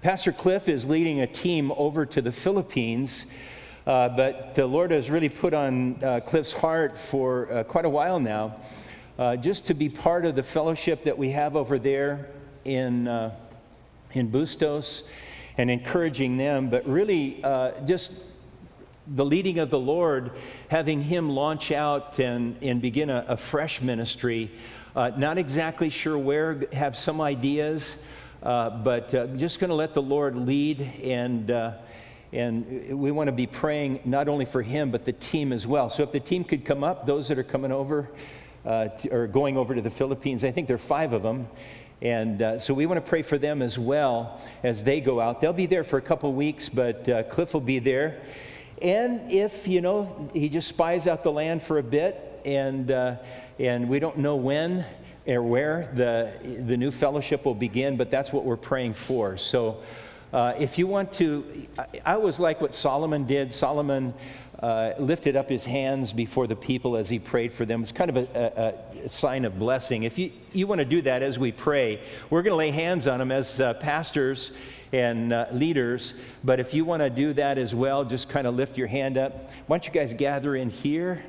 Pastor Cliff is leading a team over to the Philippines, but the Lord has really put on Cliff's heart for quite a while now, just to be part of the fellowship that we have over there in Bustos and encouraging them, but really just the leading of the Lord, having him launch out and begin a fresh ministry. Not exactly sure where, have some ideas, but just going to let the Lord lead, and we want to be praying not only for him, but the team as well. So if the team could come up, those that are coming over, or going over to the Philippines, I think there are 5 of them. And so we want to pray for them as well as they go out. They'll be there for a couple of weeks, but Cliff will be there. And if, he just spies out the land for a bit, and we don't know when or where the new fellowship will begin, but that's what we're praying for. So if you want to, I always like what Solomon did. Solomon lifted up his hands before the people as he prayed for them. It's kind of a sign of blessing. If you want to do that as we pray, we're going to lay hands on them as pastors and leaders. But if you want to do that as well, just kind of lift your hand up. Why don't you guys gather in here?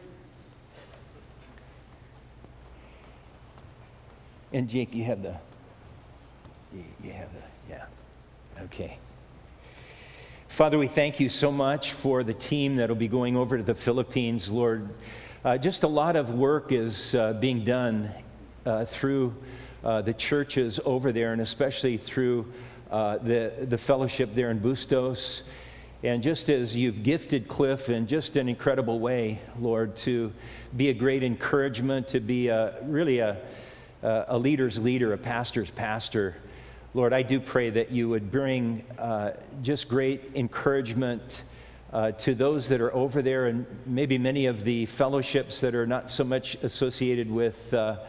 And Jake, you have the, yeah, okay. Father, we thank you so much for the team that will be going over to the Philippines, Lord. Just a lot of work is being done through the churches over there, and especially through the fellowship there in Bustos. And just as you've gifted Cliff in just an incredible way, Lord, to be a great encouragement, to be really a leader's leader, a pastor's pastor. Lord, I do pray that you would bring just great encouragement to those that are over there, and maybe many of the fellowships that are not so much associated with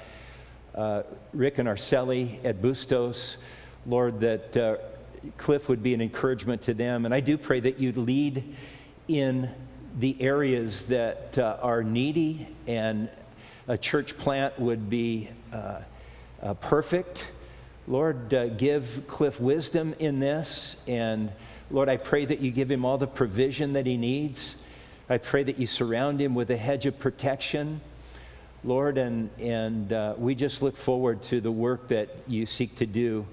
Rick and Arceli at Bustos. Lord, that Cliff would be an encouragement to them. And I do pray that you'd lead in the areas that are needy, and a church plant would be perfect. Lord, give Cliff wisdom in this, and Lord, I pray that you give him all the provision that he needs. I pray that you surround him with a hedge of protection, Lord, and we just look forward to the work that you seek to do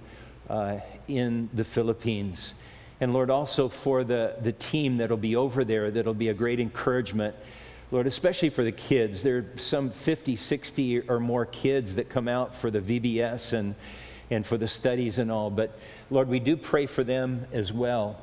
in the Philippines. And Lord, also for the team that'll be over there, that'll be a great encouragement, Lord, especially for the kids. There are some 50, 60 or more kids that come out for the VBS and for the studies and all. But Lord, we do pray for them as well.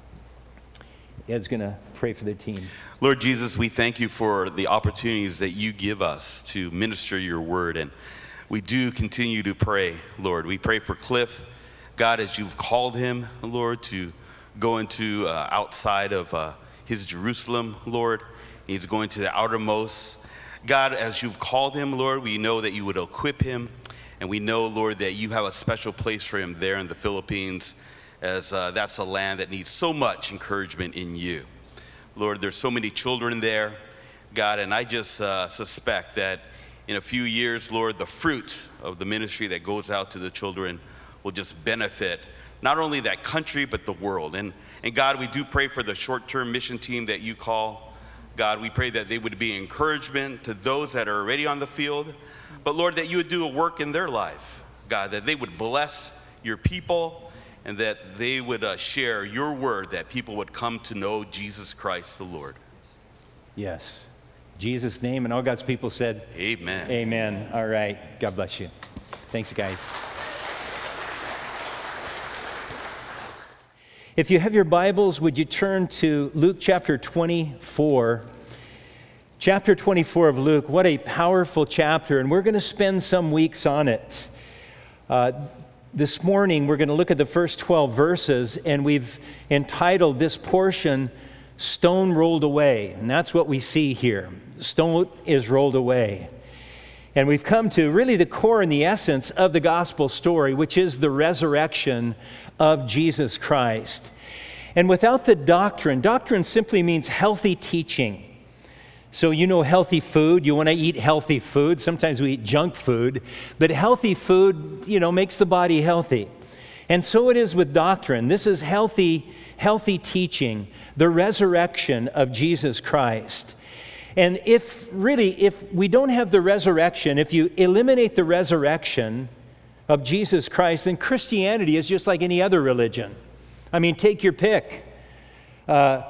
Ed's going to pray for the team. Lord Jesus, we thank you for the opportunities that you give us to minister your word. And we do continue to pray, Lord. We pray for Cliff, God, as you've called him, Lord, to go into outside of his Jerusalem, Lord. He's going to the outermost. God, as you've called him, Lord, we know that you would equip him. And we know, Lord, that you have a special place for him there in the Philippines, as that's a land that needs so much encouragement in you. Lord, there's so many children there, God, and I just suspect that in a few years, Lord, the fruit of the ministry that goes out to the children will just benefit not only that country, but the world. And God, we do pray for the short-term mission team that you call. God, we pray that they would be encouragement to those that are already on the field, but Lord, that you would do a work in their life, God, that they would bless your people, and that they would share your word, that people would come to know Jesus Christ the Lord. Yes. In Jesus' name, and all God's people said, amen. Amen. All right. God bless you. Thanks, guys. If you have your Bibles, would you turn to Luke chapter 24? Chapter 24 of Luke, what a powerful chapter, and we're going to spend some weeks on it. This morning, we're going to look at the first 12 verses, and we've entitled this portion, Stone Rolled Away, and that's what we see here. Stone is rolled away. And we've come to really the core and the essence of the gospel story, which is the resurrection of Jesus Christ. And without the doctrine simply means healthy teaching. So healthy food, you want to eat healthy food. Sometimes we eat junk food, but healthy food, makes the body healthy. And so it is with doctrine. This is healthy teaching, the resurrection of Jesus Christ. And if we don't have the resurrection, if you eliminate the resurrection of Jesus Christ, then Christianity is just like any other religion. I mean, take your pick. One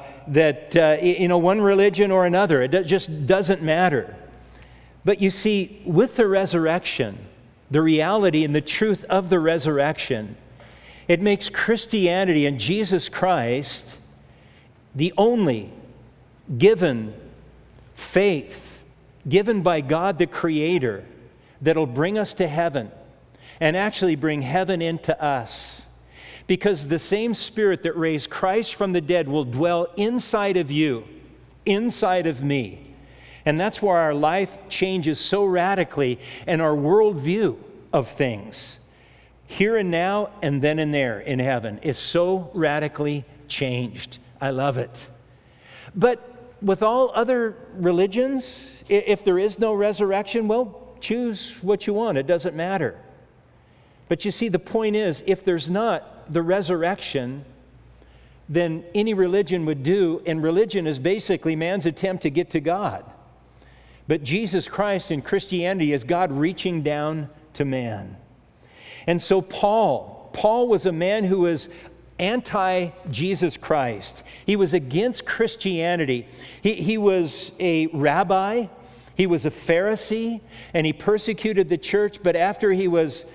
religion or another, it just doesn't matter. But you see, with the resurrection, the reality and the truth of the resurrection, it makes Christianity and Jesus Christ the only given faith given by God the Creator that'll bring us to heaven and actually bring heaven into us. Because the same Spirit that raised Christ from the dead will dwell inside of you, inside of me. And that's where our life changes so radically and our worldview of things, here and now and then and there in heaven, is so radically changed. I love it. But with all other religions, if there is no resurrection, well, choose what you want. It doesn't matter. But you see, the point is, if there's not the resurrection, then any religion would do, and religion is basically man's attempt to get to God. But Jesus Christ and Christianity is God reaching down to man. And so Paul was a man who was anti-Jesus Christ. He was against Christianity. He was a rabbi, he was a Pharisee, and he persecuted the church, but after he was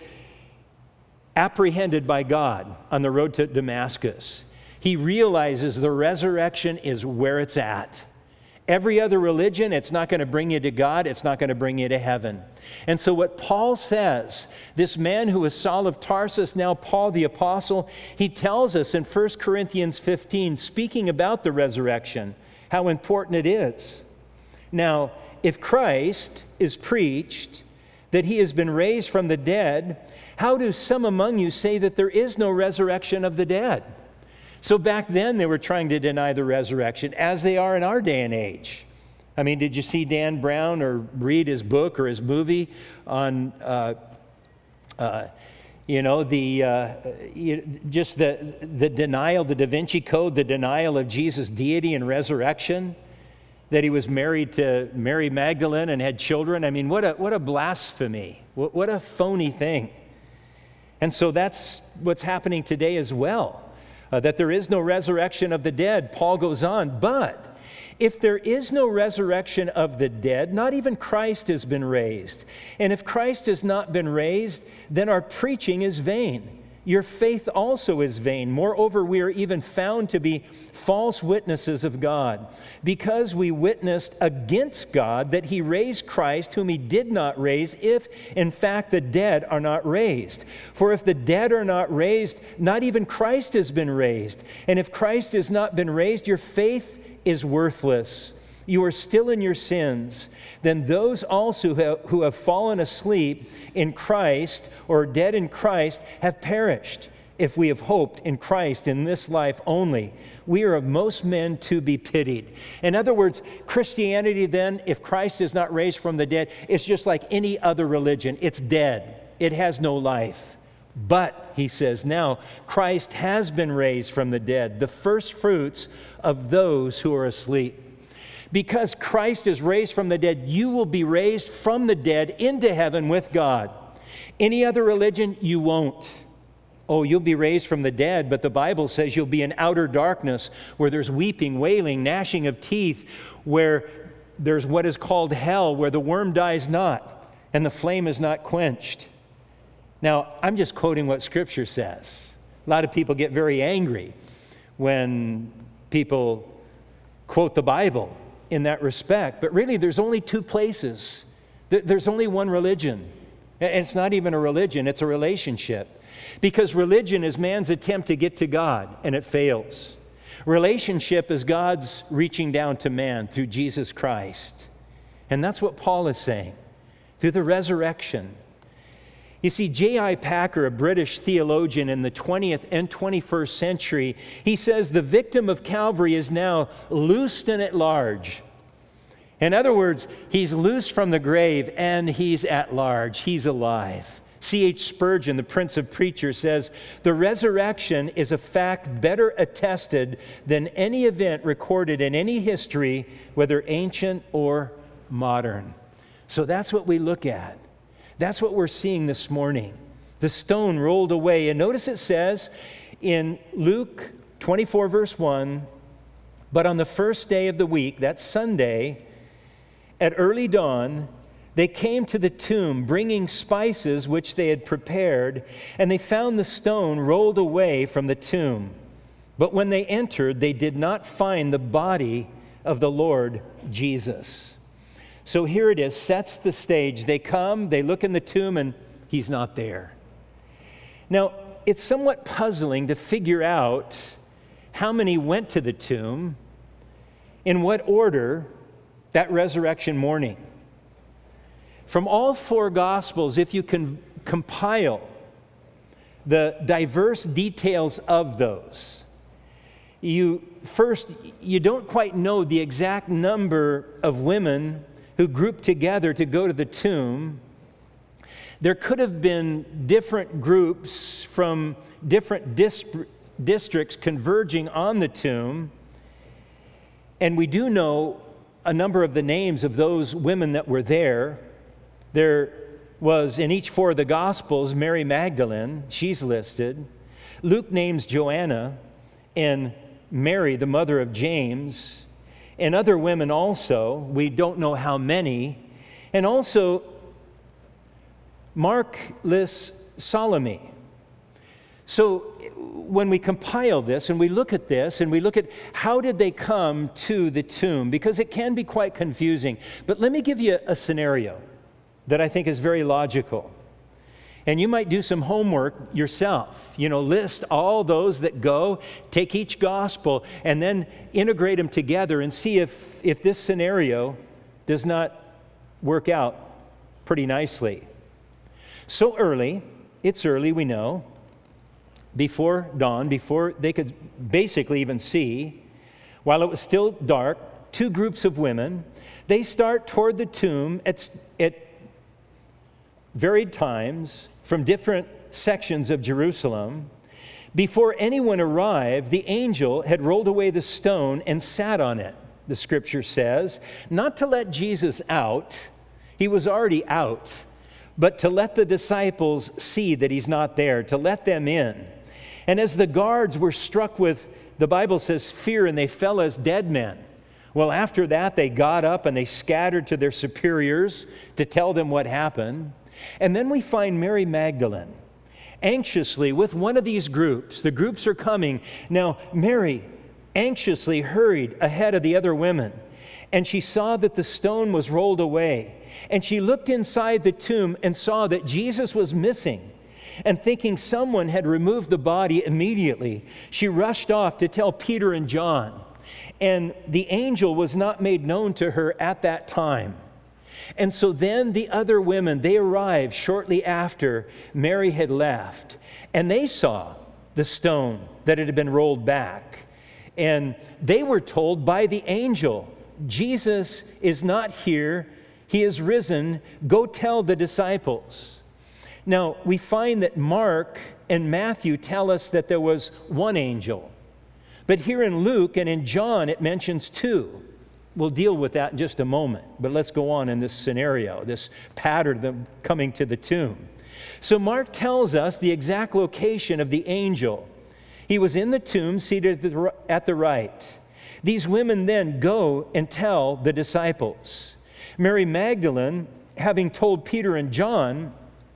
apprehended by God on the road to Damascus, he realizes the resurrection is where it's at. Every other religion, it's not going to bring you to God, it's not going to bring you to heaven. And so what Paul says, this man who was Saul of Tarsus, now Paul the Apostle, he tells us in 1 Corinthians 15, speaking about the resurrection, how important it is. Now, if Christ is preached that he has been raised from the dead, how do some among you say that there is no resurrection of the dead? So back then they were trying to deny the resurrection, as they are in our day and age. I mean, did you see Dan Brown or read his book or his movie on, the denial, the Da Vinci Code, the denial of Jesus' deity and resurrection, that he was married to Mary Magdalene and had children? I mean, what a blasphemy! What a phony thing! And so that's what's happening today as well. That there is no resurrection of the dead. Paul goes on, but if there is no resurrection of the dead, not even Christ has been raised. And if Christ has not been raised, then our preaching is vain. Your faith also is vain. Moreover, we are even found to be false witnesses of God, because we witnessed against God that he raised Christ, whom he did not raise, if in fact the dead are not raised. For if the dead are not raised, not even Christ has been raised. And if Christ has not been raised, your faith is worthless. You are still in your sins. Then those also who have fallen asleep in Christ or dead in Christ have perished. If we have hoped in Christ in this life only, we are of most men to be pitied. In other words, Christianity then, if Christ is not raised from the dead, it's just like any other religion. It's dead. It has no life. But, he says, now Christ has been raised from the dead, the first fruits of those who are asleep. Because Christ is raised from the dead, you will be raised from the dead into heaven with God. Any other religion, you won't. Oh, you'll be raised from the dead, but the Bible says you'll be in outer darkness where there's weeping, wailing, gnashing of teeth, where there's what is called hell, where the worm dies not and the flame is not quenched. Now, I'm just quoting what Scripture says. A lot of people get very angry when people quote the Bible in that respect. But really, there's only two places. There's only one religion. And it's not even a religion, it's a relationship. Because religion is man's attempt to get to God, and it fails. Relationship is God's reaching down to man through Jesus Christ. And that's what Paul is saying. Through the resurrection. You see, J.I. Packer, a British theologian in the 20th and 21st century, he says the victim of Calvary is now loosed and at large. In other words, he's loose from the grave and he's at large. He's alive. C.H. Spurgeon, the Prince of Preachers, says, "The resurrection is a fact better attested than any event recorded in any history, whether ancient or modern." So that's what we look at. That's what we're seeing this morning. The stone rolled away. And notice it says in Luke 24, verse 1, "But on the first day of the week," that's Sunday, "at early dawn, they came to the tomb, bringing spices which they had prepared, and they found the stone rolled away from the tomb. But when they entered, they did not find the body of the Lord Jesus." So here it is, sets the stage. They come, they look in the tomb, and he's not there. Now, it's somewhat puzzling to figure out how many went to the tomb, in what order, that resurrection morning. From all four Gospels, if you can compile the diverse details of those, you don't quite know the exact number of women who grouped together to go to the tomb. There could have been different groups from different districts converging on the tomb. And we do know a number of the names of those women that were there. There was, in each four of the Gospels, Mary Magdalene, she's listed. Luke names Joanna and Mary, the mother of James, and other women also. We don't know how many. And also, Mark lists Salome. So when we compile this and we look at this and we look at how did they come to the tomb, because it can be quite confusing. But let me give you a scenario that I think is very logical. And you might do some homework yourself. List all those that go, take each gospel, and then integrate them together and see if this scenario does not work out pretty nicely. So early, it's early, we know, before dawn, before they could basically even see, while it was still dark, two groups of women, they start toward the tomb at varied times from different sections of Jerusalem. Before anyone arrived, the angel had rolled away the stone and sat on it, the scripture says, not to let Jesus out, he was already out, but to let the disciples see that he's not there, to let them in. And as the guards were struck with, the Bible says, fear, and they fell as dead men. Well, after that, they got up and they scattered to their superiors to tell them what happened. And then we find Mary Magdalene anxiously with one of these groups. The groups are coming. Now, Mary anxiously hurried ahead of the other women, and she saw that the stone was rolled away. And she looked inside the tomb and saw that Jesus was missing. And thinking someone had removed the body immediately, she rushed off to tell Peter and John. And the angel was not made known to her at that time. And so then the other women, they arrived shortly after Mary had left. And they saw the stone that it had been rolled back. And they were told by the angel, Jesus is not here. He is risen. Go tell the disciples. Now, we find that Mark and Matthew tell us that there was one angel. But here in Luke and in John, it mentions two. We'll deal with that in just a moment. But let's go on in this scenario, this pattern of them coming to the tomb. So Mark tells us the exact location of the angel. He was in the tomb, seated at the right. These women then go and tell the disciples. Mary Magdalene, having told Peter and John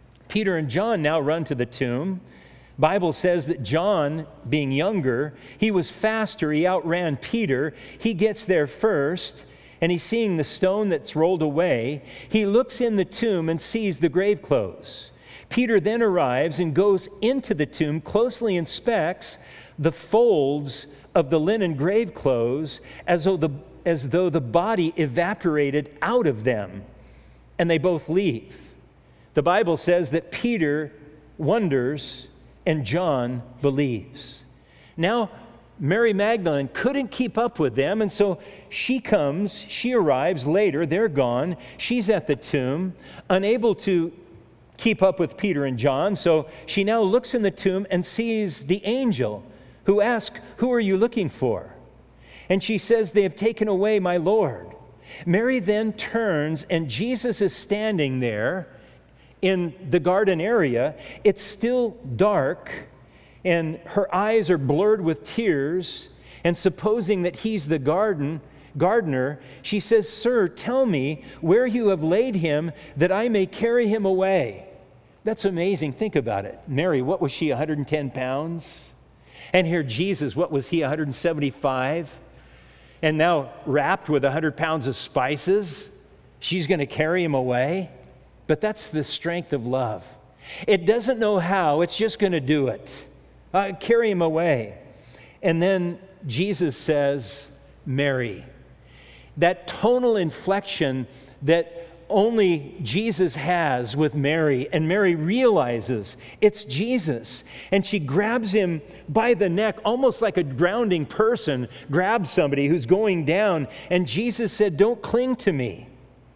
now run to the tomb. Bible says that John, being younger, he was faster. He outran Peter. He gets there first, and he's seeing the stone that's rolled away. He looks in the tomb and sees the grave clothes. Peter then arrives and goes into the tomb, closely inspects the folds of the linen grave clothes as though the body evaporated out of them, and they both leave. The Bible says that Peter wonders and John believes. Now, Mary Magdalene couldn't keep up with them, and so she arrives later, they're gone, she's at the tomb, unable to keep up with Peter and John, so she now looks in the tomb and sees the angel who asks, "Who are you looking for?" And she says, "They have taken away my Lord." Mary then turns, and Jesus is standing there in the garden area. It's still dark, and her eyes are blurred with tears. And supposing that he's the gardener, she says, "Sir, tell me where you have laid him, that I may carry him away." That's amazing. Think about it. Mary, what was she, 110 pounds? And here Jesus, what was he, 175? And now wrapped with 100 pounds of spices, she's going to carry him away? But that's the strength of love. It doesn't know how, it's just going to do it. Carry him away. And then Jesus says, "Mary." That tonal inflection that only Jesus has with Mary, and Mary realizes it's Jesus. And she grabs him by the neck, almost like a drowning person grabs somebody who's going down. And Jesus said, "Don't cling to me.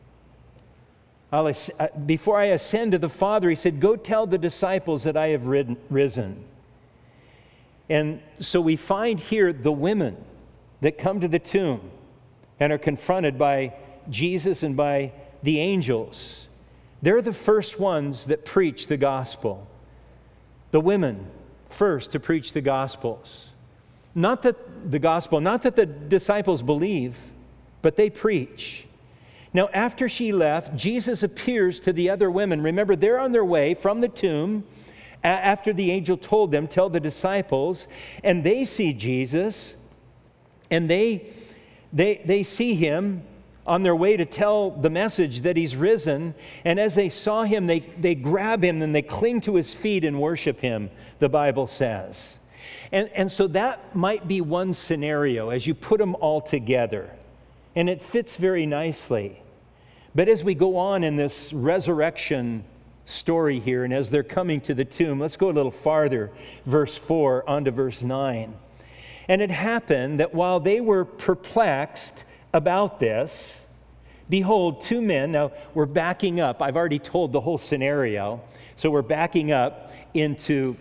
Before I ascend to the Father," he said, "go tell the disciples that I have risen." And so we find here the women that come to the tomb and are confronted by Jesus and by the angels. They're the first ones that preach the gospel. The women first to preach the gospels. Not that the disciples believe, but they preach. Now, after she left, Jesus appears to the other women. Remember, they're on their way from the tomb after the angel told them, "Tell the disciples," and they see Jesus, and they see him on their way to tell the message that he's risen. And as they saw him, they grab him and they cling to his feet and worship him, the Bible says. And so that might be one scenario as you put them all together. And it fits very nicely. But as we go on in this resurrection story here, and as they're coming to the tomb, let's go a little farther, verse 4 on to verse 9. "And it happened that while they were perplexed about this, behold, two men," now we're backing up. I've already told the whole scenario, so we're backing up into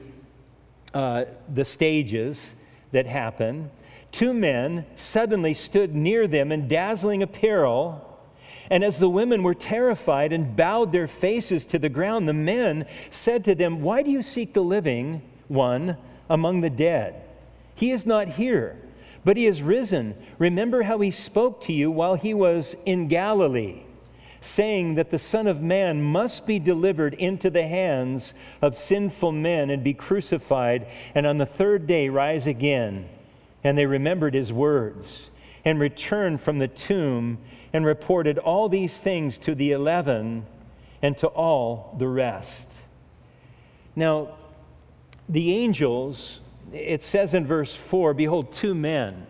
the stages that happen. "Two men suddenly stood near them in dazzling apparel, and as the women were terrified and bowed their faces to the ground, the men said to them, 'Why do you seek the living one among the dead? He is not here, but he is risen. Remember how he spoke to you while he was in Galilee, saying that the Son of Man must be delivered into the hands of sinful men and be crucified, and on the third day rise again.' And they remembered his words and returned from the tomb and reported all these things to the 11 and to all the rest." Now, the angels, it says in verse 4, "Behold, two men."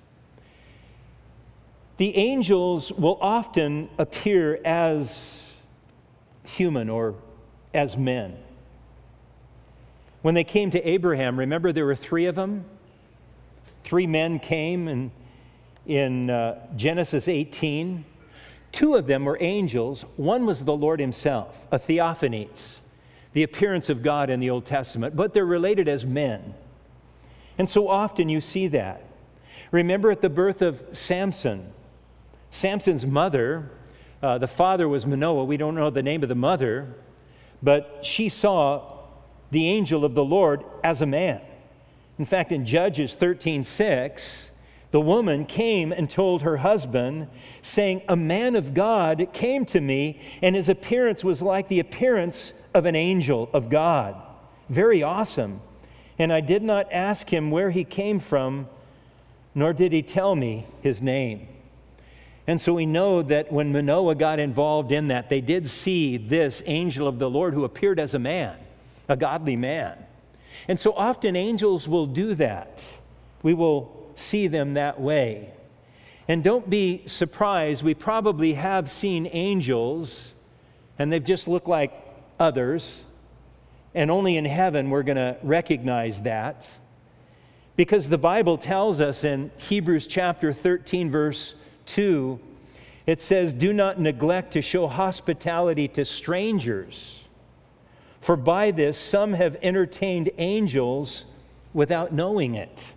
The angels will often appear as human or as men. When they came to Abraham, remember there were three of them? Three men came in Genesis 18. Two of them were angels. One was the Lord himself, a theophanies, the appearance of God in the Old Testament, but they're related as men. And so often you see that. Remember at the birth of Samson, Samson's mother, the father was Manoah. We don't know the name of the mother, but she saw the angel of the Lord as a man. In fact, in Judges 13:6, the woman came and told her husband, saying, "A man of God came to me, and his appearance was like the appearance of an angel of God." Very awesome. "And I did not ask him where he came from, nor did he tell me his name." And so we know that when Manoah got involved in that, they did see this angel of the Lord who appeared as a man, a godly man. And so often angels will do that. We will see them that way. And don't be surprised, we probably have seen angels, and they've just looked like others, and only in heaven we're going to recognize that. Because the Bible tells us in Hebrews chapter 13, verse 2, it says, "Do not neglect to show hospitality to strangers, For by this some have entertained angels without knowing it.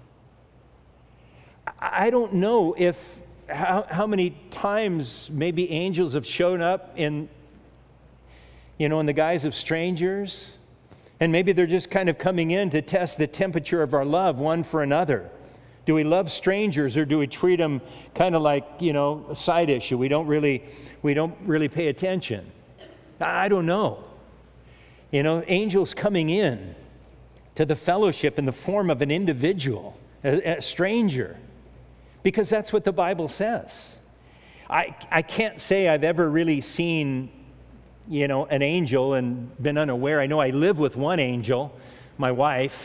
I don't know how many times maybe angels have shown up in the guise of strangers, and maybe they're just kind of coming in to test the temperature of our love one for another. Do we love strangers, or do we treat them kind of like, a side issue? We don't really pay attention. I don't know. Angels coming in to the fellowship in the form of an individual, a stranger, because that's what the Bible says. I can't say I've ever really seen, an angel and been unaware. I know I live with one angel, my wife,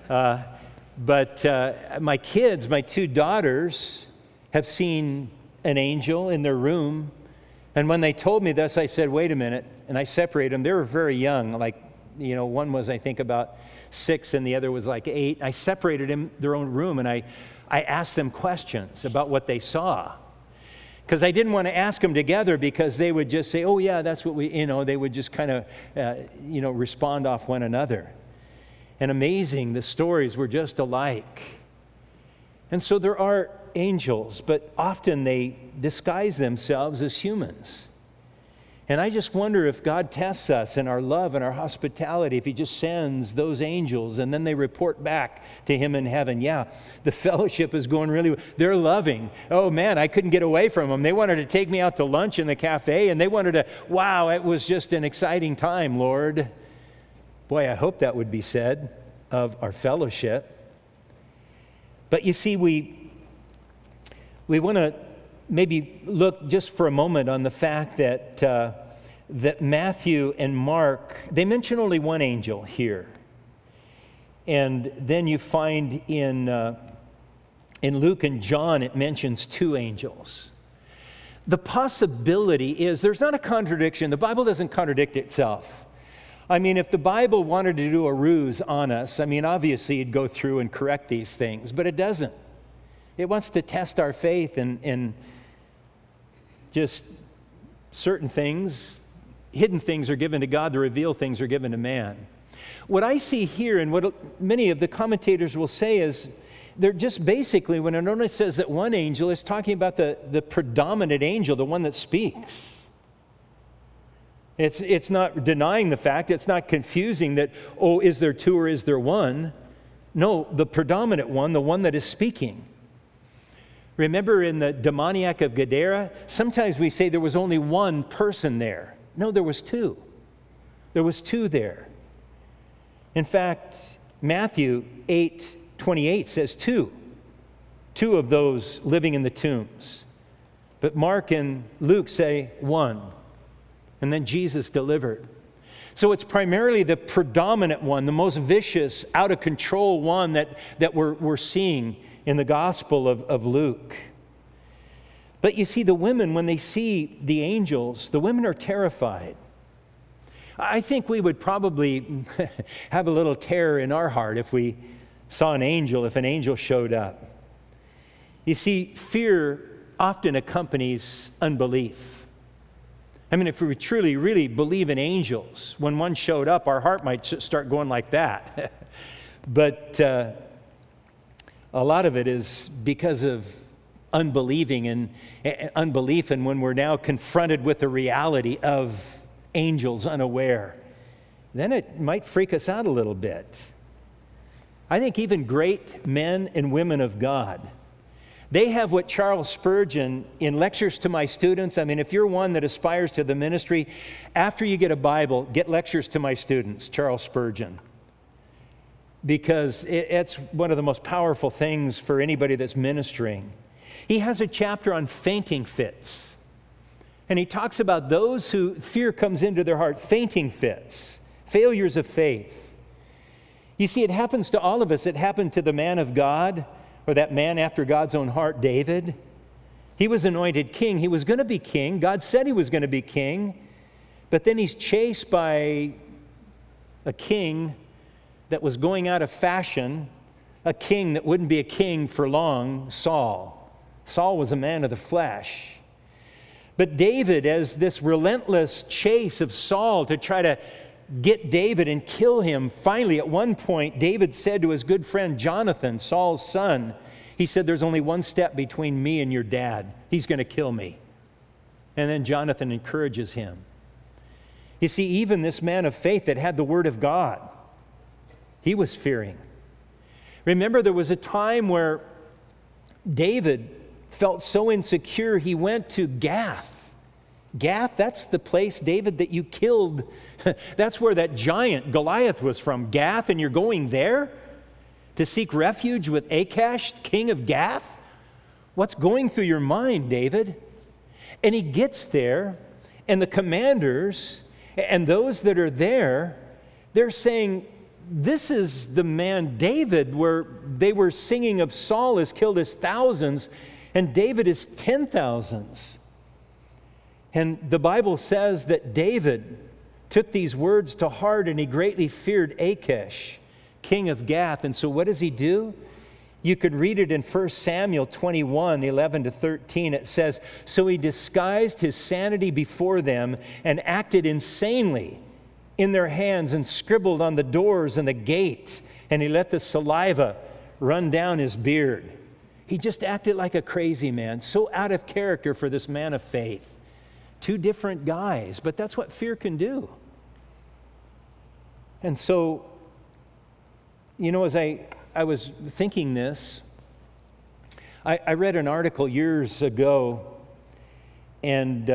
but my kids, my two daughters, have seen an angel in their room. And when they told me this, I said, wait a minute, and I separated them. They were very young, one was, I think, about 6 and the other was like 8. I separated them in their own room, and I asked them questions about what they saw. Because I didn't want to ask them together, because they would just say, oh yeah, that's what they would just kind of, respond off one another. And amazing, the stories were just alike. And so there are angels, but often they disguise themselves as humans. And I just wonder if God tests us in our love and our hospitality, if he just sends those angels and then they report back to him in heaven. Yeah, the fellowship is going really well. They're loving. Oh man, I couldn't get away from them. They wanted to take me out to lunch in the cafe, and they wanted to, wow, it was just an exciting time, Lord. Boy, I hope that would be said of our fellowship. But you see, we want to maybe look just for a moment on the fact that Matthew and Mark, they mention only one angel here. And then you find in Luke and John, it mentions 2 angels. The possibility is there's not a contradiction. The Bible doesn't contradict itself. I mean, if the Bible wanted to do a ruse on us, obviously it'd go through and correct these things, but it doesn't. It wants to test our faith and just certain things, hidden things are given to God, the revealed things are given to man. What I see here, and what many of the commentators will say, is they're just basically, when it only says that one angel, is talking about the predominant angel, the one that speaks. It's not denying the fact, it's not confusing that, is there 2 or is there 1? No, the predominant one, the one that is speaking. Remember in the demoniac of Gadara, sometimes we say there was only one person there. No, there was 2. There was 2 there. In fact, Matthew 8:28 says 2 of those living in the tombs. But Mark and Luke say 1. And then Jesus delivered. So it's primarily the predominant one, the most vicious, out of control one that we're seeing in the Gospel of Luke. But you see, the women, when they see the angels, the women are terrified. I think we would probably have a little terror in our heart if we saw an angel, if an angel showed up. You see, fear often accompanies unbelief. If we truly, really believe in angels, when one showed up, our heart might start going like that. But a lot of it is because of unbelief, and when we're now confronted with the reality of angels unaware, then it might freak us out a little bit. I think even great men and women of God, they have what Charles Spurgeon, in Lectures to My Students, if you're one that aspires to the ministry, after you get a Bible, get Lectures to My Students, Charles Spurgeon. Because it's one of the most powerful things for anybody that's ministering. He has a chapter on fainting fits. And he talks about those who fear comes into their heart, fainting fits, failures of faith. You see, it happens to all of us. It happened to the man of God, or that man after God's own heart, David. He was anointed king. He was going to be king. God said he was going to be king. But then he's chased by a king that was going out of fashion, a king that wouldn't be a king for long, Saul. Saul was a man of the flesh. But David, as this relentless chase of Saul to try to get David and kill him. Finally, at one point, David said to his good friend Jonathan, Saul's son, he said, there's only one step between me and your dad. He's going to kill me. And then Jonathan encourages him. You see, even this man of faith that had the word of God, he was fearing. Remember, there was a time where David felt so insecure, he went to Gath. Gath, that's the place, David, that you killed. That's where that giant Goliath was from. Gath, and you're going there to seek refuge with Achash, king of Gath? What's going through your mind, David? And he gets there, and the commanders and those that are there, they're saying, this is the man David, where they were singing of Saul has killed his thousands, and David is 10,000s. And the Bible says that David took these words to heart, and he greatly feared Achash, king of Gath. And so what does he do? You could read it in 1 Samuel 21, 11 to 13. It says, so he disguised his sanity before them and acted insanely in their hands and scribbled on the doors and the gate, and he let the saliva run down his beard. He just acted like a crazy man, so out of character for this man of faith. Two different guys, but that's what fear can do. And so, you know, as I was thinking this, I read an article years ago, and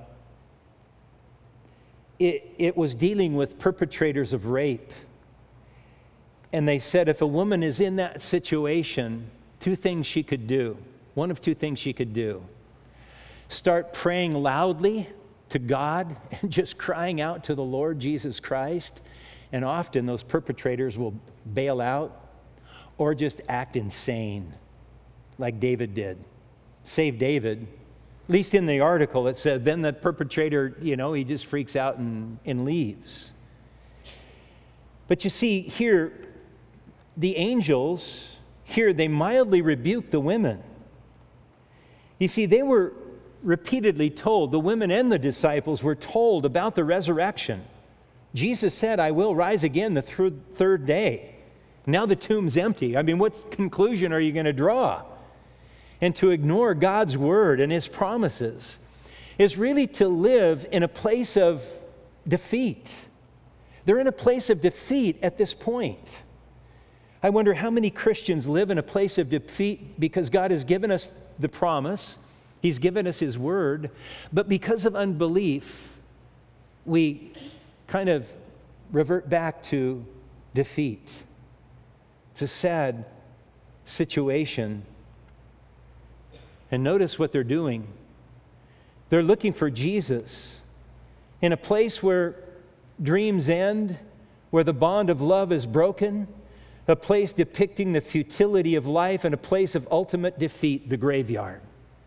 it was dealing with perpetrators of rape. And they said if a woman is in that situation, two things she could do. One of two things she could do. Start praying loudly to God and just crying out to the Lord Jesus Christ. And often those perpetrators will bail out, or just act insane like David did. Save David. At least in the article it said, then the perpetrator, he just freaks out and leaves. But you see here, the angels, here they mildly rebuke the women. You see, they were repeatedly told, the women and the disciples were told about the resurrection. Jesus said, I will rise again the third day. Now the tomb's empty. I mean, what conclusion are you going to draw? And to ignore God's word and his promises is really to live in a place of defeat. They're in a place of defeat at this point. I wonder how many Christians live in a place of defeat because God has given us the promise, he's given us his word, but because of unbelief, we kind of revert back to defeat. It's a sad situation. And notice what they're doing. They're looking for Jesus in a place where dreams end, where the bond of love is broken, a place depicting the futility of life, and a place of ultimate defeat, the graveyard.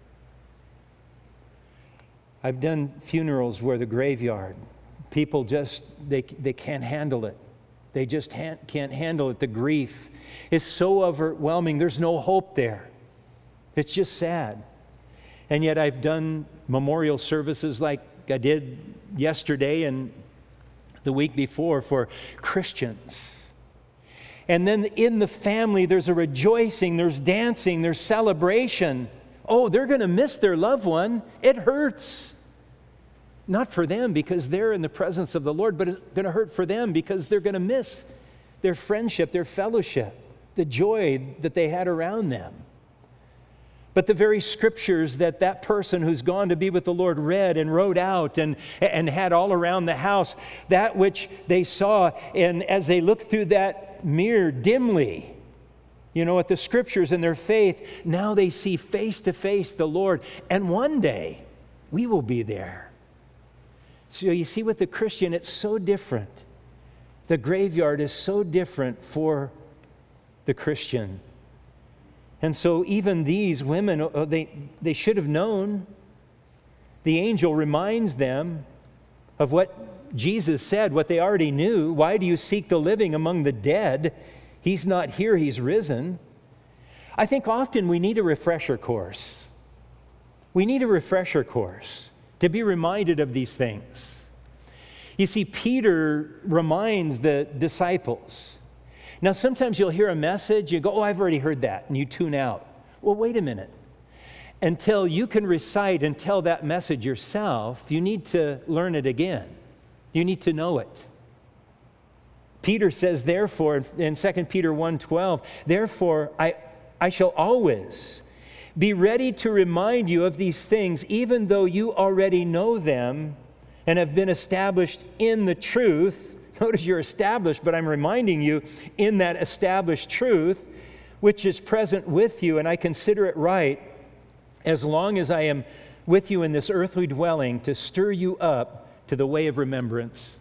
I've done funerals where the graveyard, people just, they can't handle it. They just can't handle it. The grief is so overwhelming. There's no hope there. It's just sad. And yet I've done memorial services like I did yesterday and the week before for Christians. And then in the family, there's a rejoicing, there's dancing, there's celebration. Oh, they're going to miss their loved one. It hurts. Not for them because they're in the presence of the Lord, but it's going to hurt for them because they're going to miss their friendship, their fellowship, the joy that they had around them. But the very scriptures that person who's gone to be with the Lord read and wrote out and had all around the house, that which they saw, and as they looked through that mirror dimly, at the scriptures and their faith, now they see face to face the Lord. And one day, we will be there. So you see, with the Christian, it's so different. The graveyard is so different for the Christian. And so even these women, they should have known. The angel reminds them of what Jesus said, what they already knew. Why do you seek the living among the dead? He's not here, he's risen. I think often we need a refresher course. We need a refresher course to be reminded of these things. You see, Peter reminds the disciples. Now, sometimes you'll hear a message, you go, oh, I've already heard that, and you tune out. Well, wait a minute. Until you can recite and tell that message yourself, you need to learn it again. You need to know it. Peter says, therefore, in 2 Peter 1:12, therefore, I shall always be ready to remind you of these things, even though you already know them and have been established in the truth. Notice you're established, but I'm reminding you in that established truth, which is present with you, and I consider it right, as long as I am with you in this earthly dwelling, to stir you up to the way of remembrance.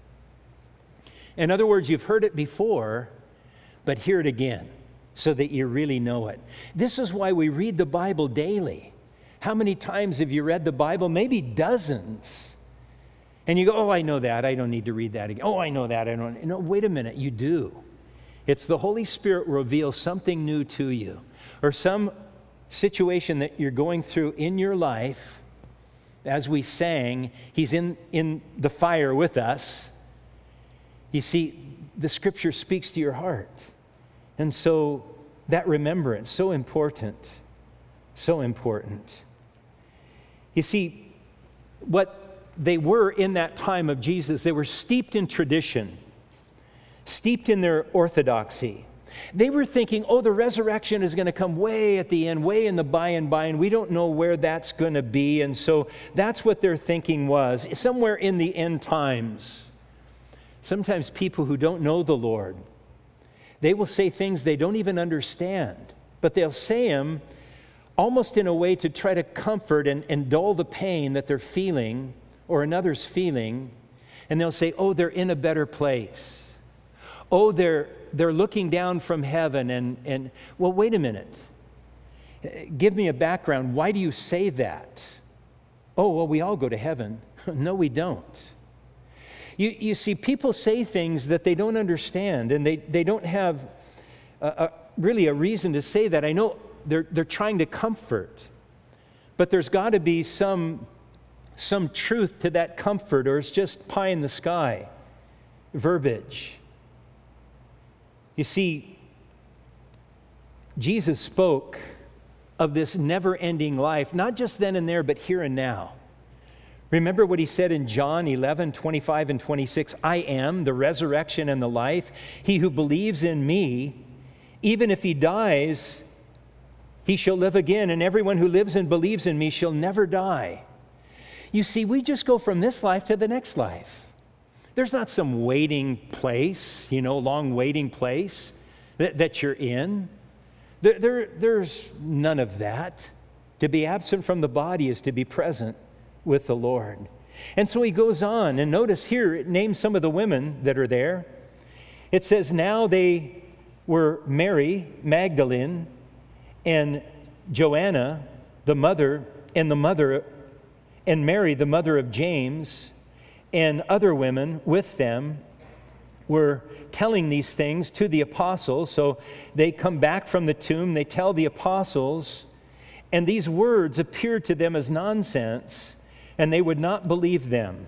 In other words, you've heard it before, but hear it again so that you really know it. This is why we read the Bible daily. How many times have you read the Bible? Maybe dozens. And you go, oh, I know that. I don't need to read that again. Oh, I know that. I don't. No, wait a minute. You do. It's the Holy Spirit reveals something new to you, or some situation that you're going through in your life. As we sang, He's in the fire with us. You see, the Scripture speaks to your heart. And so that remembrance, so important, so important. You see, what they were in that time of Jesus, they were steeped in tradition, steeped in their orthodoxy. They were thinking, oh, the resurrection is going to come way at the end, way in the by and by, and we don't know where that's going to be. And so that's what their thinking was, somewhere in the end times. Sometimes people who don't know the Lord, they will say things they don't even understand, but they'll say them almost in a way to try to comfort and dull the pain that they're feeling or another's feeling. And they'll say, oh, they're in a better place. Oh, they're looking down from heaven and well, wait a minute. Give me a background. Why do you say that? Oh, well, we all go to heaven. No, we don't. You see, people say things that they don't understand, and they don't have really a reason to say that. I know they're trying to comfort, but there's got to be some truth to that comfort, or it's just pie in the sky verbiage. You see, Jesus spoke of this never-ending life, not just then and there, but here and now. Remember what He said in John 11:25 and 26, I am the resurrection and the life. He who believes in me, even if he dies, he shall live again, and everyone who lives and believes in me shall never die. You see, we just go from this life to the next life. There's not some waiting place, long waiting place that you're in. There's none of that. To be absent from the body is to be present with the Lord. And so He goes on, and notice here, it names some of the women that are there. It says, now they were Mary Magdalene and Joanna, the mother, and Mary, the mother of James, and other women with them were telling these things to the apostles. So they come back from the tomb, they tell the apostles, and these words appeared to them as nonsense, and they would not believe them.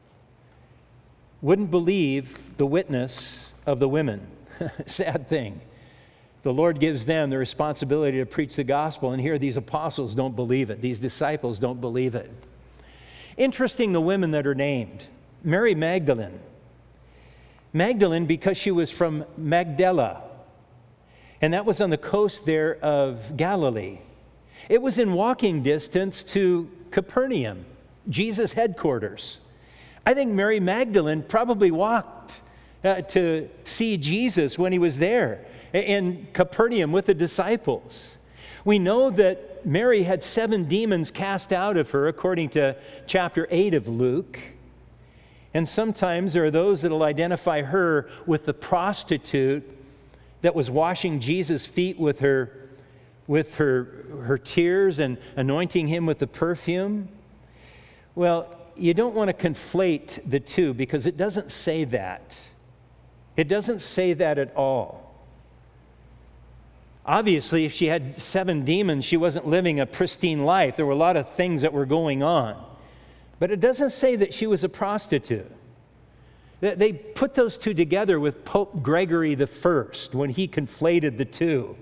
Wouldn't believe the witness of the women. Sad thing. The Lord gives them the responsibility to preach the gospel, and here these apostles don't believe it. These disciples don't believe it. Interesting, the women that are named. Mary Magdalene. Magdalene because she was from Magdala, and that was on the coast there of Galilee. It was in walking distance to Capernaum, Jesus' headquarters. I think Mary Magdalene probably walked to see Jesus when He was there in Capernaum with the disciples. We know that Mary had 7 demons cast out of her, according to chapter 8 of Luke. And sometimes there are those that will identify her with the prostitute that was washing Jesus' feet with her tears and anointing Him with the perfume. Well, you don't want to conflate the two, because it doesn't say that. It doesn't say that at all. Obviously, if she had 7 demons, she wasn't living a pristine life. There were a lot of things that were going on. But it doesn't say that she was a prostitute. They put those two together with Pope Gregory I when he conflated the two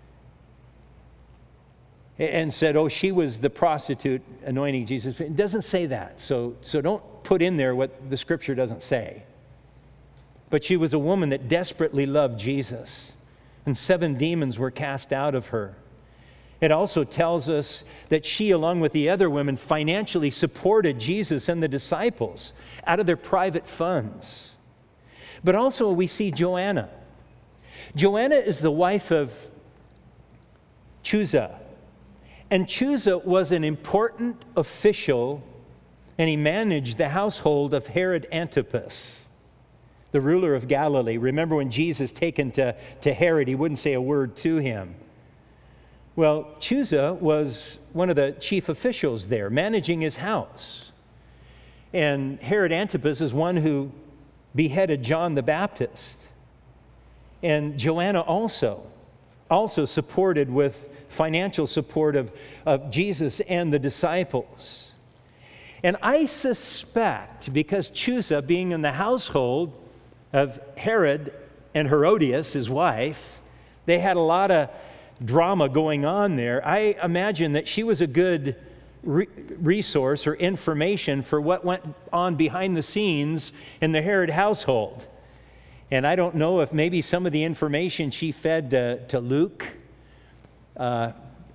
and said, oh, she was the prostitute anointing Jesus. It doesn't say that, so don't put in there what the Scripture doesn't say. But she was a woman that desperately loved Jesus, and 7 demons were cast out of her. It also tells us that she, along with the other women, financially supported Jesus and the disciples out of their private funds. But also we see Joanna. Joanna is the wife of Chuza. And Chuza was an important official, and he managed the household of Herod Antipas, the ruler of Galilee. Remember when Jesus taken to Herod, he wouldn't say a word to him. Well, Chuza was one of the chief officials there, managing his house. And Herod Antipas is one who beheaded John the Baptist. And Joanna also supported with financial support of Jesus and the disciples. And I suspect, because Chuza, being in the household of Herod and Herodias, his wife, they had a lot of drama going on there. I imagine that she was a good resource or information for what went on behind the scenes in the Herod household. And I don't know if maybe some of the information she fed to Luke, but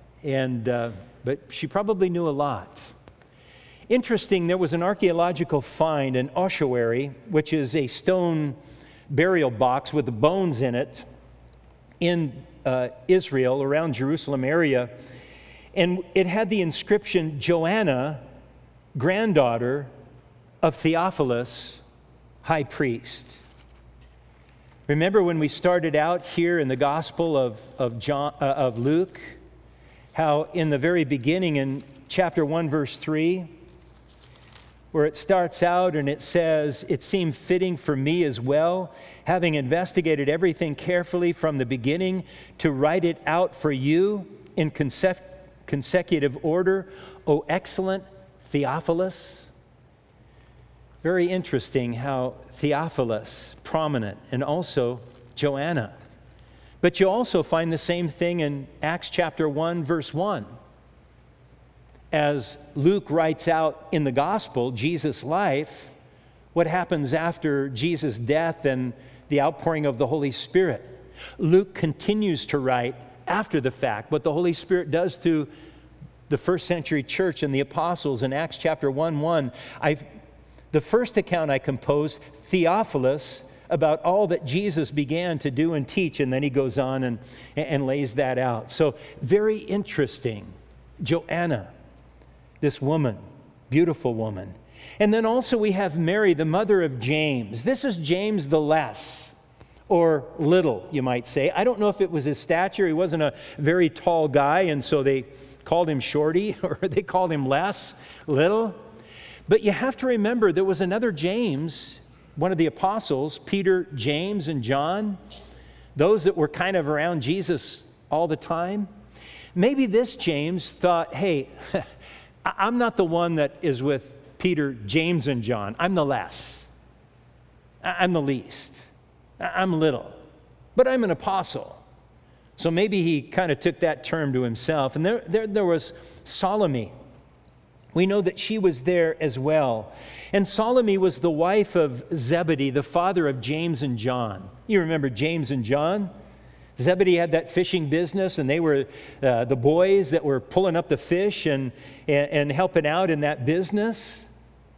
she probably knew a lot. Interesting, there was an archaeological find, an ossuary, which is a stone burial box with the bones in it, in Israel, around Jerusalem area. And it had the inscription, Joanna, granddaughter of Theophilus, high priest. Remember when we started out here in the Gospel of Luke, how in the very beginning in chapter 1, verse 3, where it starts out and it says, "It seemed fitting for me as well, having investigated everything carefully from the beginning, to write it out for you in consecutive order, O excellent Theophilus." Very interesting how Theophilus, prominent, and also Joanna. But you also find the same thing in Acts chapter 1, verse 1. As Luke writes out in the gospel, Jesus' life, what happens after Jesus' death and the outpouring of the Holy Spirit. Luke continues to write after the fact what the Holy Spirit does to the first century church and the apostles in Acts chapter 1:1. The first account I composed, Theophilus, about all that Jesus began to do and teach, and then he goes on and lays that out. So very interesting. Joanna, this woman, beautiful woman. And then also we have Mary, the mother of James. This is James the Less, or little, you might say. I don't know if it was his stature. He wasn't a very tall guy, and so they called him Shorty, or they called him Less, little. But you have to remember there was another James, one of the apostles, Peter, James, and John, those that were kind of around Jesus all the time. Maybe this James thought, hey, I'm not the one that is with Peter, James, and John. I'm the less. I'm the least. I'm little. But I'm an apostle. So maybe he kind of took that term to himself. And there was Salome. We know that she was there as well. And Salome was the wife of Zebedee, the father of James and John. You remember James and John? Zebedee had that fishing business, and they were the boys that were pulling up the fish and helping out in that business.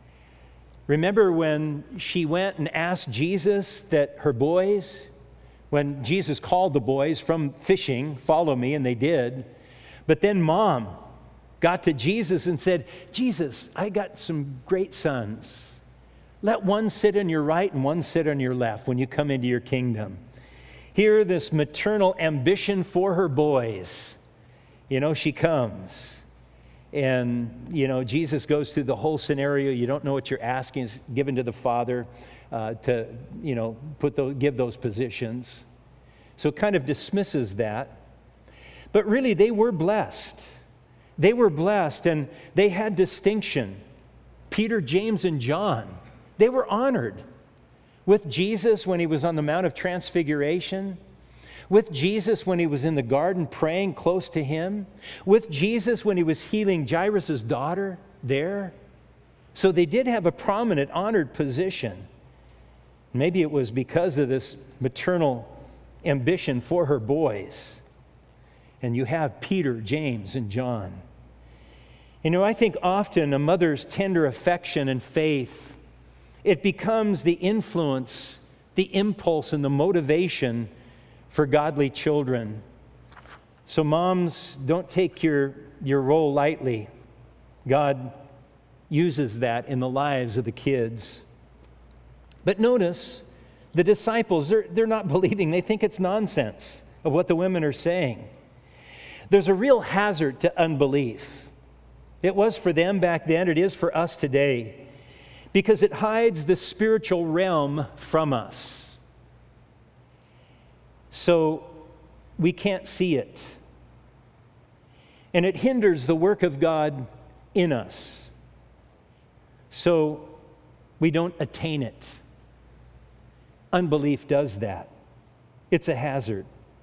Remember when she went and asked Jesus that her boys, when Jesus called the boys from fishing, follow me, and they did. But then mom got to Jesus and said, Jesus, I got some great sons. Let one sit on your right and one sit on your left when you come into your kingdom. Here, this maternal ambition for her boys. She comes. And, Jesus goes through the whole scenario. You don't know what you're asking. It's given to the Father to, give those positions. So it kind of dismisses that. But really, they were blessed. They were blessed, and they had distinction. Peter, James, and John, they were honored. with Jesus when he was on the Mount of Transfiguration, with Jesus when he was in the garden praying close to him, with Jesus when he was healing Jairus' daughter there. So they did have a prominent, honored position. Maybe it was because of this maternal ambition for her boys. And you have Peter, James, and John. You know, I think often a mother's tender affection and faith, it becomes the influence, the impulse, and the motivation for godly children. So moms, don't take your role lightly. God uses that in the lives of the kids. But notice, the disciples, they're not believing. They think it's nonsense of what the women are saying. There's a real hazard to unbelief. It was for them back then, it is for us today, because it hides the spiritual realm from us. So we can't see it. And it hinders the work of God in us. So we don't attain it. Unbelief does that. It's a hazard.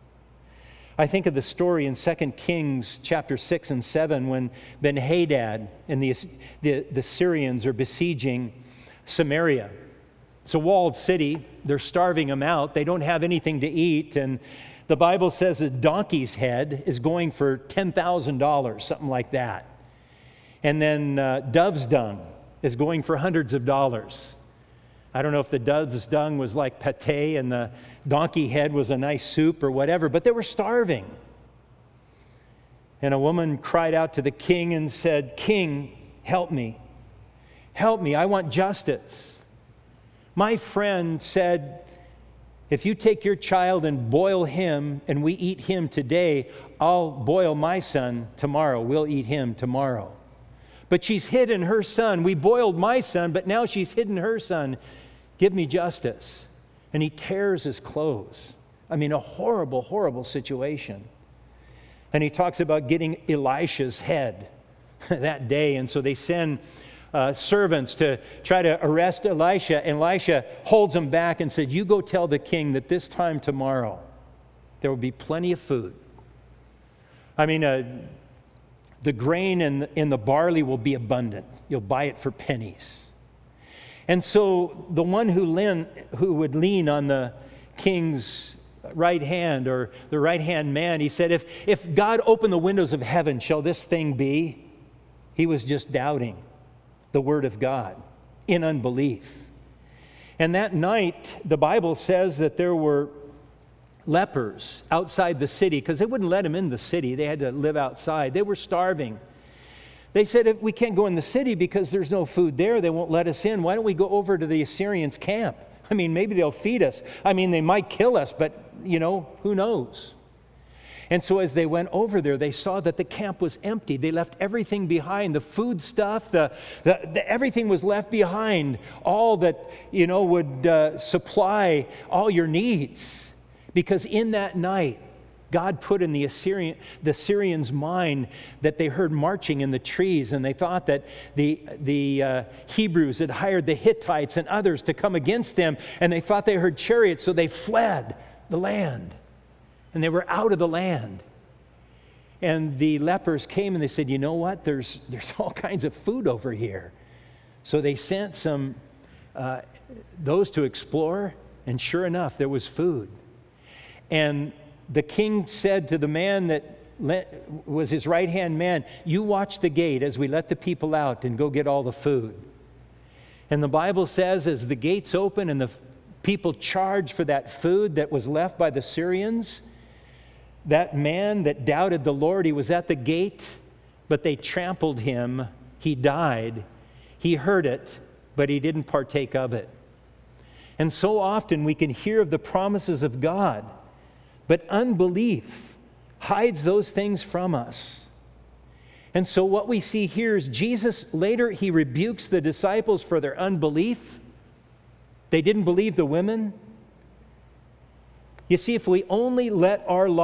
I think of the story in 2 Kings chapter 6 and 7 when Ben-Hadad and the Syrians are besieging Samaria. It's a walled city. They're starving them out. They don't have anything to eat. And the Bible says a donkey's head is going for $10,000, something like that. And then dove's dung is going for hundreds of dollars. I don't know if the dove's dung was like pate and the donkey head was a nice soup or whatever, but they were starving. And a woman cried out to the king and said, "King, help me. Help me. I want justice. My friend said, if you take your child and boil him and we eat him today, I'll boil my son tomorrow. We'll eat him tomorrow. But she's hidden her son. We boiled my son, but now she's hidden her son. Give me justice." And he tears his clothes. I mean, a horrible, horrible situation. And he talks about getting Elisha's head that day. And so they send servants to try to arrest Elisha. And Elisha holds him back and said, "You go tell the king that this time tomorrow there will be plenty of food." I mean, the grain and the barley will be abundant. You'll buy it for pennies. And so the one who would lean on the king's right hand or the right-hand man, he said, if God opened the windows of heaven, shall this thing be? He was just doubting the word of God in unbelief. And that night, the Bible says that there were lepers outside the city because they wouldn't let them in the city. They had to live outside. They were starving. They said, we can't go in the city because there's no food there. They won't let us in. Why don't we go over to the Assyrians' camp? I mean, maybe they'll feed us. I mean, they might kill us, but, who knows? And so as they went over there, they saw that the camp was empty. They left everything behind. The food stuff, everything was left behind. All that, would supply all your needs. Because in that night, God put in the Syrians' mind that they heard marching in the trees, and they thought that the Hebrews had hired the Hittites and others to come against them, and they thought they heard chariots, so they fled the land, and they were out of the land. And the lepers came and they said, "You know what? There's all kinds of food over here." So they sent some those to explore, and sure enough, there was food. And the king said to the man that was his right-hand man, "You watch the gate as we let the people out and go get all the food." And the Bible says as the gates open and the people charged for that food that was left by the Syrians, that man that doubted the Lord, he was at the gate, but they trampled him. He died. He heard it, but he didn't partake of it. And so often we can hear of the promises of God, but unbelief hides those things from us. And so what we see here is Jesus, later he rebukes the disciples for their unbelief. They didn't believe the women. You see, if we only let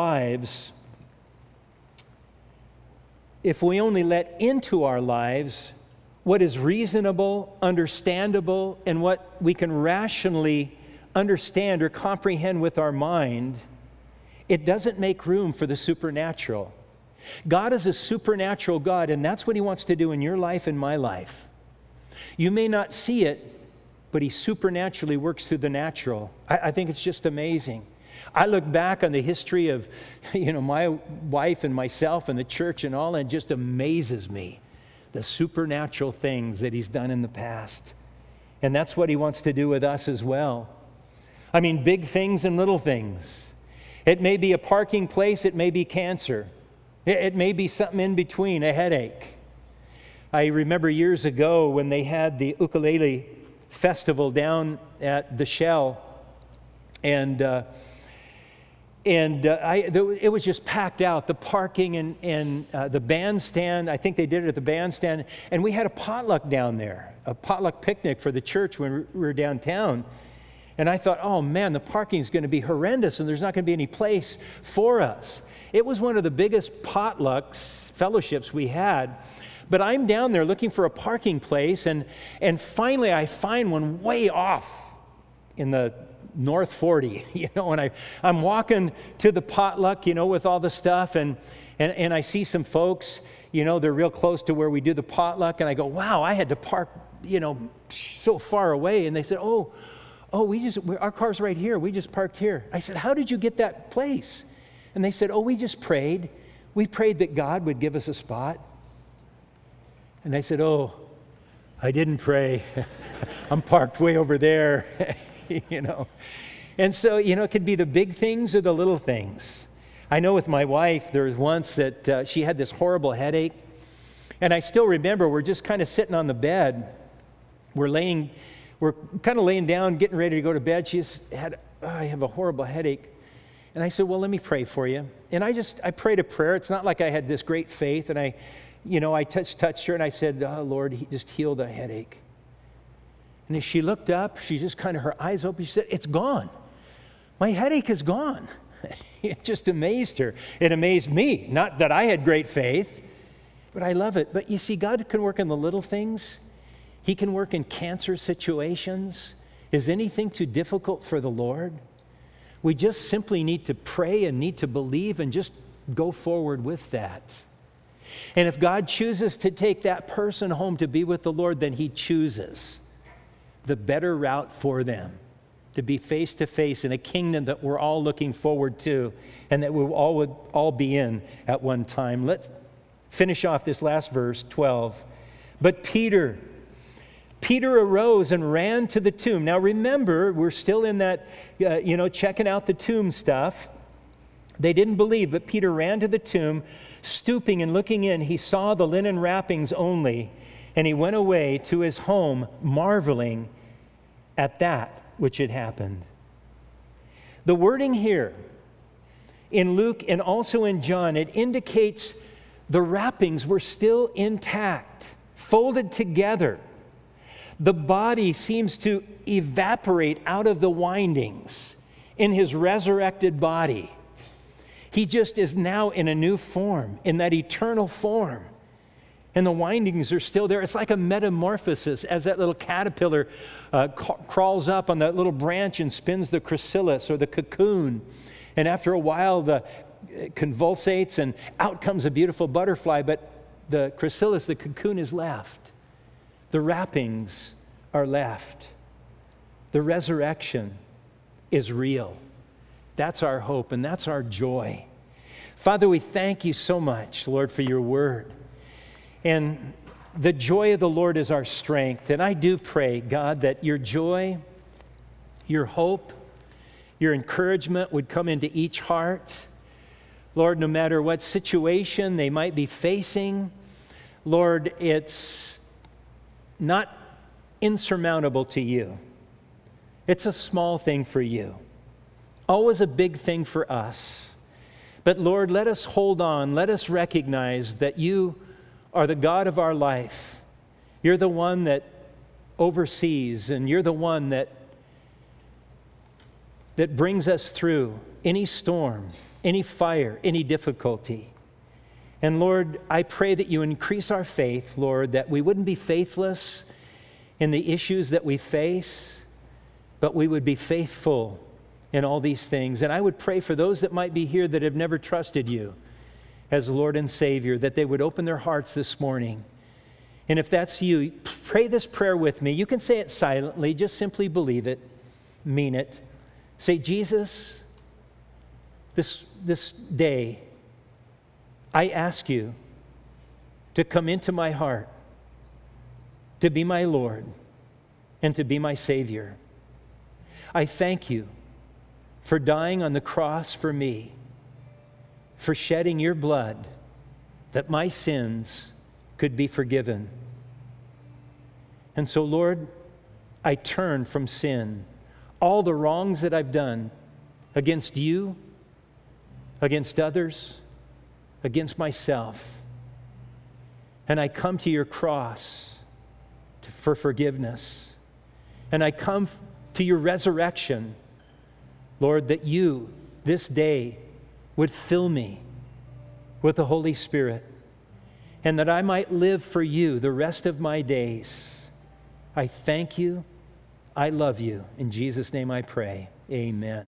into our lives what is reasonable, understandable, and what we can rationally understand or comprehend with our mind, it doesn't make room for the supernatural. God is a supernatural God, and that's what He wants to do in your life and my life. You may not see it, but He supernaturally works through the natural. I think it's just amazing. I look back on the history of, my wife and myself and the church and all, and it just amazes me, the supernatural things that He's done in the past. And that's what He wants to do with us as well. I mean, big things and little things. It may be a parking place, it may be cancer. It may be something in between, a headache. I remember years ago when they had the ukulele festival down at the Shell, and it was just packed out, the parking and the bandstand. I think they did it at the bandstand, and we had a potluck down there, a potluck picnic for the church when we were downtown. And I thought, oh man, the parking is going to be horrendous, and there's not going to be any place for us. It was one of the biggest potlucks, fellowships we had. But I'm down there looking for a parking place, and finally I find one way off in the North 40, and I'm walking to the potluck, with all the stuff, and I see some folks, they're real close to where we do the potluck, and I go, wow, I had to park, so far away. And they said, oh, our car's right here. We just parked here. I said, how did you get that place? And they said, we just prayed. We prayed that God would give us a spot. And I said, I didn't pray. I'm parked way over there, And so, it could be the big things or the little things. I know with my wife, there was once that she had this horrible headache. And I still remember we're just kind of sitting on the bed. We're kind of laying down, getting ready to go to bed. She just had, I have a horrible headache. And I said, well, let me pray for you. And I prayed a prayer. It's not like I had this great faith. And I touched her and I said, Lord, just heal the headache. And as she looked up, she just kind of, her eyes open, she said, it's gone. My headache is gone. It just amazed her. It amazed me. Not that I had great faith, but I love it. But you see, God can work in the little things. He can work in cancer situations. Is anything too difficult for the Lord? We just simply need to pray and need to believe and just go forward with that. And if God chooses to take that person home to be with the Lord, then He chooses the better route for them, to be face to face in a kingdom that we're all looking forward to and that we would all be in at one time. Let's finish off this last verse, 12. But Peter arose and ran to the tomb. Now remember, we're still in that, checking out the tomb stuff. They didn't believe, but Peter ran to the tomb. Stooping and looking in, he saw the linen wrappings only, and he went away to his home, marveling at that which had happened. The wording here in Luke and also in John, it indicates the wrappings were still intact, folded together. The body seems to evaporate out of the windings in his resurrected body. He just is now in a new form, in that eternal form. And the windings are still there. It's like a metamorphosis as that little caterpillar crawls up on that little branch and spins the chrysalis or the cocoon. And after a while, it convulsates and out comes a beautiful butterfly, but the chrysalis, the cocoon is left. The wrappings are left. The resurrection is real. That's our hope and that's our joy. Father, we thank you so much, Lord, for your word. And the joy of the Lord is our strength. And I do pray, God, that your joy, your hope, your encouragement would come into each heart. Lord, no matter what situation they might be facing, Lord, it's not insurmountable to you. It's a small thing for you. Always a big thing for us. But Lord, let us hold on. Let us recognize that you are the God of our life. You're the one that oversees, and you're the one that brings us through any storm, any fire, any difficulty. And Lord, I pray that you increase our faith, Lord, that we wouldn't be faithless in the issues that we face, but we would be faithful in all these things. And I would pray for those that might be here that have never trusted you as Lord and Savior, that they would open their hearts this morning. And if that's you, pray this prayer with me. You can say it silently, just simply believe it, mean it. Say, Jesus, this day, I ask you to come into my heart, to be my Lord, and to be my Savior. I thank you for dying on the cross for me, for shedding your blood that my sins could be forgiven. And so, Lord, I turn from sin, all the wrongs that I've done against you, against others, against myself. And I come to your cross for forgiveness. And I come to your resurrection, Lord, that you, this day, would fill me with the Holy Spirit, and that I might live for you the rest of my days. I thank you. I love you. In Jesus' name I pray. Amen.